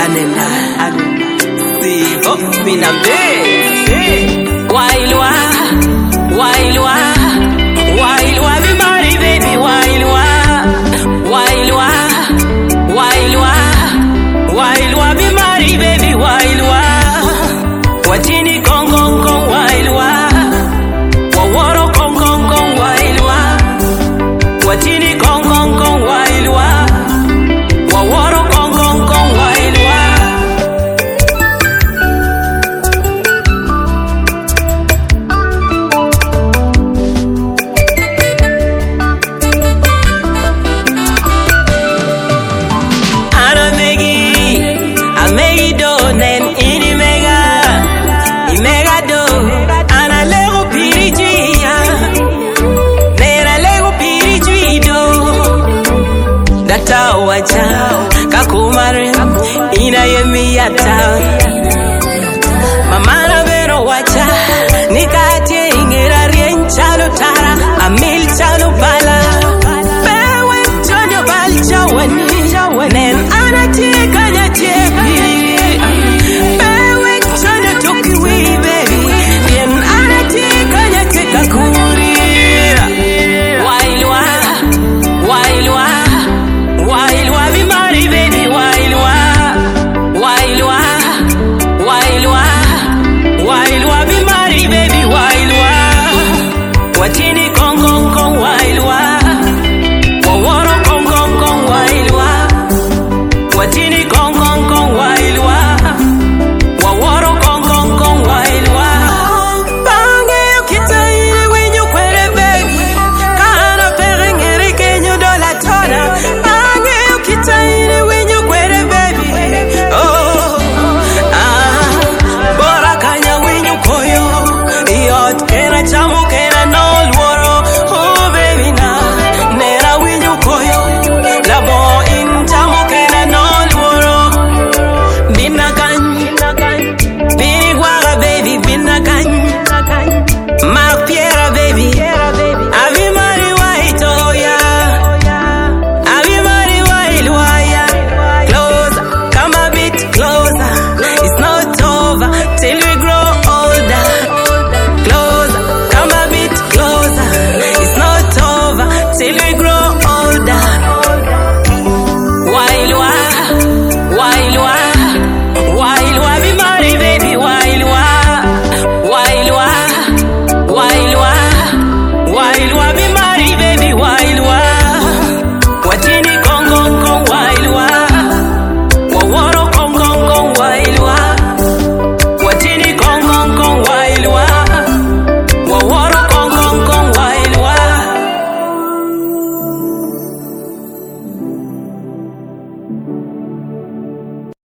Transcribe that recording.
anenda sivo binambe wailwa wailwa wailwa bimari baby wailwa wailwa wailwa wailwa bimari baby wailwa watini kongong wailwa waworo kongong wailwa watini kongong wailwa waworo kongong wailwa amegi do nen ini mega do ana lego pirijia nera lego pirijido data wacha kakumare ina yemiyata mamara vero wacha nikate ingera rien chalo tara amil chalo bala bewe chonyo bal chawani nen ana tikanya chepi bewe chonyo tokiwi baby nen ana tikanya kekakuri wailwa wailwa wailwa bimari baby wailwa wailwa wailwa wailwa bimari baby wailwa watini kongong wailwa waworo kongong wailwa watini kongong wailwa waworo kongong wailwa bange ukitaile wenyu kwere baby kana perengere kenyu dola tona bange ukitaile wenyu kwere baby oh bora kanya wenyu koyo yot kena chamuke